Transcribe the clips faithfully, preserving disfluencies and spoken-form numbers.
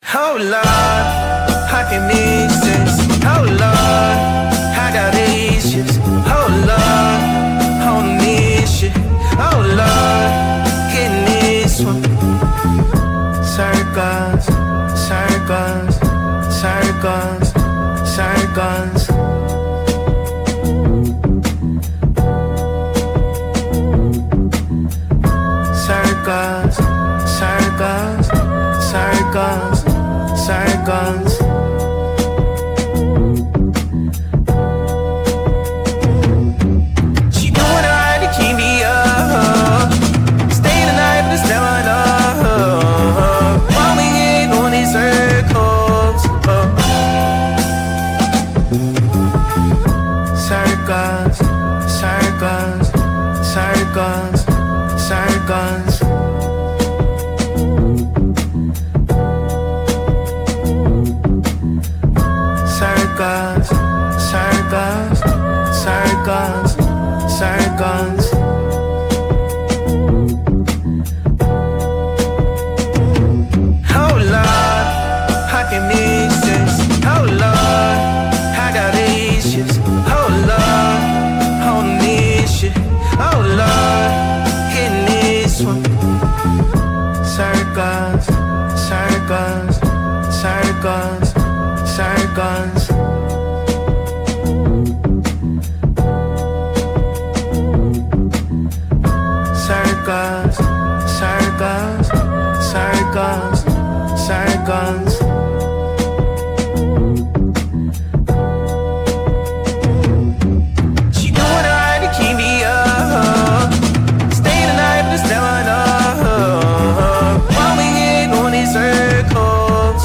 Oh Lord, I can need this. Oh Lord, I got issues. Oh Lord, on this shit. Oh Lord, getting this one. Circles, circles, circles, circles. Circles, circles, circles, circles. She doing alright to keep me up. Stay the night, but it's never enough. While we get on these circles, circles, circles, circles, circles. Circles, circles, circles, circles. Oh Lord, I can miss this. Oh Lord, I got issues. Oh Lord, on this shit. Oh Lord, getting this one. Circles, circles, circles, circles. Circles, circles, circles, circles. She doing alright to keep me up. Stay the night, but it's never enough. While we get on these circles,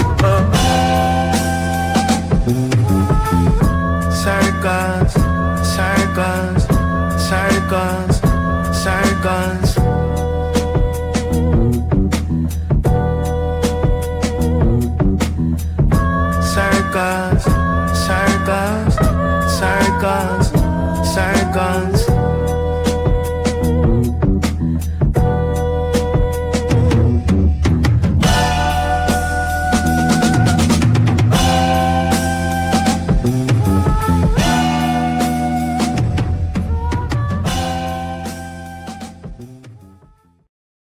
circles, circles, circles, circles. Circles, circles, circles.